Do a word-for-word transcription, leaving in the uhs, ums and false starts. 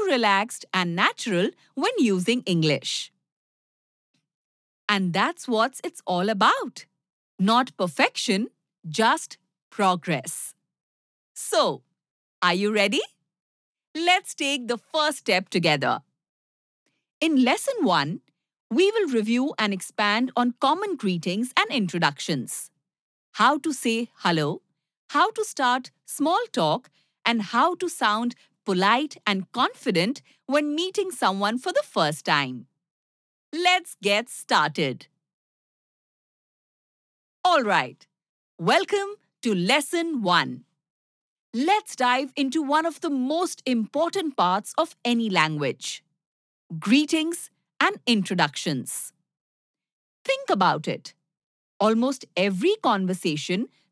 relaxed and natural when using English. And that's what it's all about. Not perfection, just progress. So, are you ready? Let's take the first step together. In Lesson one, we will review and expand on common greetings and introductions. How to say hello, how to start small talk, and how to sound polite and confident when meeting someone for the first time. Let's get started. All right, welcome to Lesson one. Let's dive into one of the most important parts of any language: greetings and introductions. Think about it. Almost every conversation